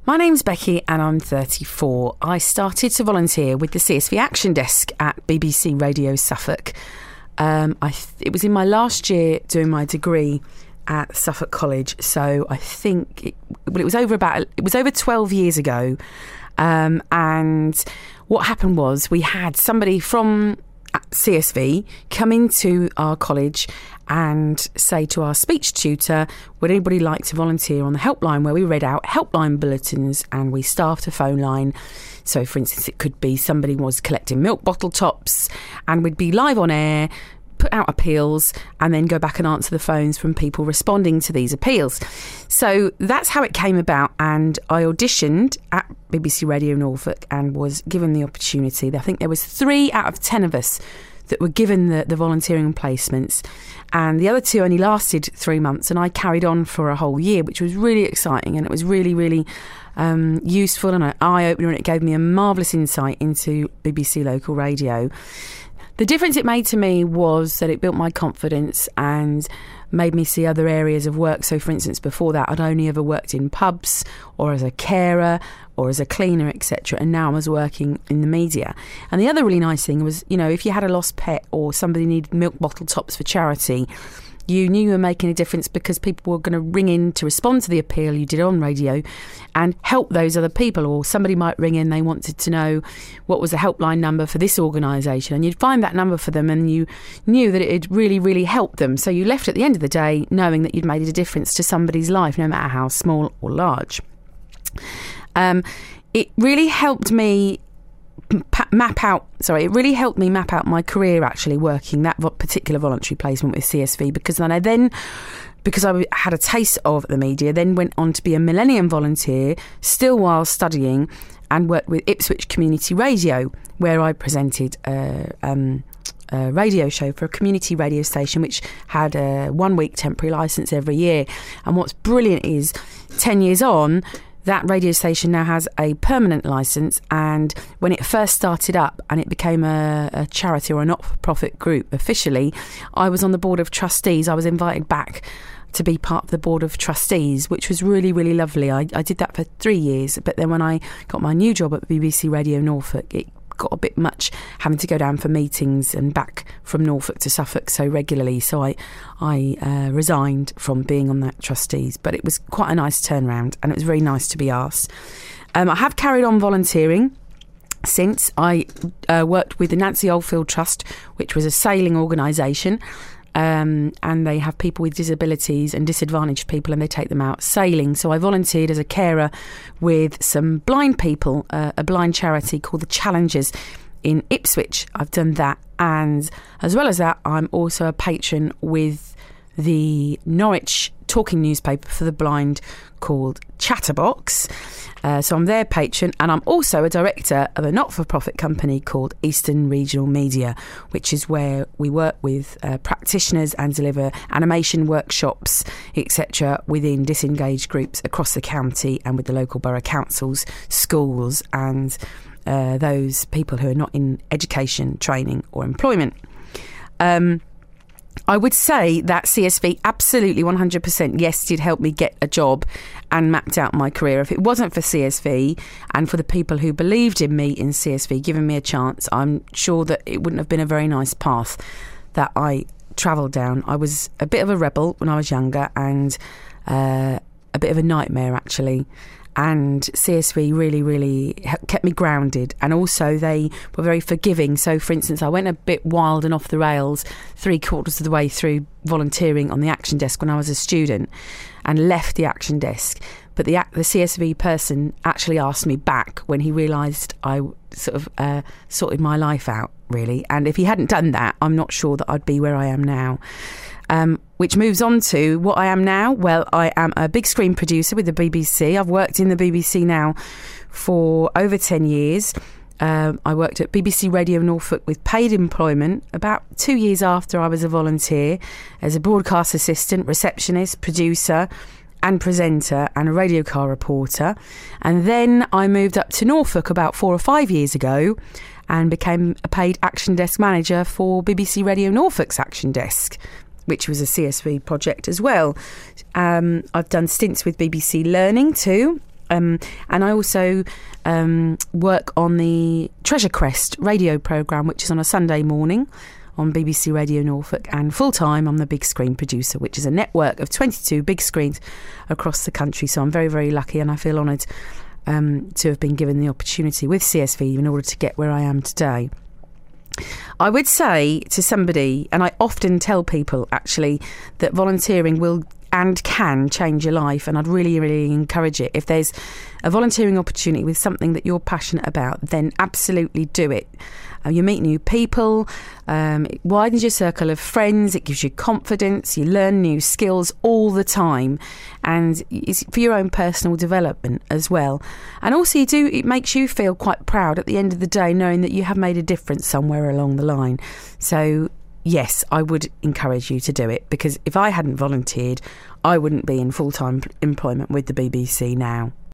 My name's Becky and I'm 34. I started to volunteer with the CSV Action Desk at BBC Radio Suffolk. It was in my last year doing my degree at Suffolk College, so I think it was over 12 years ago. And what happened was we had somebody from CSV come into our college and say to our speech tutor, would anybody like to volunteer on the helpline, where we read out helpline bulletins and we staffed a phone line. So, for instance, it could be somebody was collecting milk bottle tops and we'd be live on air, put out appeals and then go back and answer the phones from people responding to these appeals. So that's how it came about, and I auditioned at BBC Radio Norfolk and was given the opportunity. I think there was 3 out of 10 of us that were given the volunteering placements, and the other 2 only lasted 3 months, and I carried on for a whole year, which was really exciting, and it was really, really useful and an eye-opener, and it gave me a marvellous insight into BBC local radio. The difference it made to me was that it built my confidence and made me see other areas of work. So, for instance, before that, I'd only ever worked in pubs or as a carer or as a cleaner, etc. And now I was working in the media. And the other really nice thing was, if you had a lost pet or somebody needed milk bottle tops for charity, you knew you were making a difference because people were going to ring in to respond to the appeal you did on radio and help those other people. Or somebody might ring in, they wanted to know what was the helpline number for this organisation, and you'd find that number for them and you knew that it had really, really helped them. So you left at the end of the day knowing that you'd made a difference to somebody's life, no matter how small or large. It really helped me map out my career, actually working that particular voluntary placement with CSV, because I had a taste of the media, then went on to be a Millennium volunteer still while studying, and worked with Ipswich Community Radio, where I presented a radio show for a community radio station which had a 1-week temporary licence every year. And what's brilliant is 10 years on, that radio station now has a permanent licence, and when it first started up and it became a charity or a not-for-profit group officially, I was on the board of trustees. I was invited back to be part of the board of trustees, which was really, really lovely. I did that for 3 years, but then when I got my new job at BBC Radio Norfolk, it got a bit much having to go down for meetings and back from Norfolk to Suffolk so regularly, so I resigned from being on that trustees. But it was quite a nice turnaround, and it was very nice to be asked. I have carried on volunteering since. I worked with the Nancy Oldfield Trust, which was a sailing organisation, and they have people with disabilities and disadvantaged people, and they take them out sailing. So I volunteered as a carer with some blind people, a blind charity called the Challengers in Ipswich. I've done that, and as well as that, I'm also a patron with the Norwich talking newspaper for the blind called Chatterbox. So I'm their patron, and I'm also a director of a not-for-profit company called Eastern Regional Media, which is where we work with practitioners and deliver animation workshops, etc., within disengaged groups across the county and with the local borough councils, schools, and those people who are not in education, training or employment. I would say that CSV absolutely 100% yes did help me get a job and mapped out my career. If it wasn't for CSV and for the people who believed in me in CSV, giving me a chance, I'm sure that it wouldn't have been a very nice path that I travelled down. I was a bit of a rebel when I was younger, and a bit of a nightmare actually. And CSV really, really kept me grounded. And also they were very forgiving. So, for instance, I went a bit wild and off the rails 3/4 of the way through volunteering on the Action Desk when I was a student, and left the Action Desk. But the CSV person actually asked me back when he realised I sort of sorted my life out, really. And if he hadn't done that, I'm not sure that I'd be where I am now. Which moves on to what I am now. Well, I am a big screen producer with the BBC. I've worked in the BBC now for over 10 years. I worked at BBC Radio Norfolk with paid employment about 2 years after I was a volunteer as a broadcast assistant, receptionist, producer and presenter and a radio car reporter. And then I moved up to Norfolk about 4 or 5 years ago and became a paid Action Desk manager for BBC Radio Norfolk's Action Desk, which was a CSV project as well. I've done stints with BBC Learning too, And I also work on the Treasure Crest radio programme, which is on a Sunday morning on BBC Radio Norfolk, and full-time I'm the Big Screen producer, which is a network of 22 big screens across the country. So I'm very, very lucky, and I feel honoured to have been given the opportunity with CSV in order to get where I am today. I would say to somebody, and I often tell people actually, that volunteering will and can change your life, and I'd really, really encourage it. If there's a volunteering opportunity with something that you're passionate about, then absolutely do it. You meet new people, it widens your circle of friends, it gives you confidence, you learn new skills all the time, and it's for your own personal development as well. And also it makes you feel quite proud at the end of the day, knowing that you have made a difference somewhere along the line. So yes, I would encourage you to do it, because if I hadn't volunteered, I wouldn't be in full-time employment with the BBC now.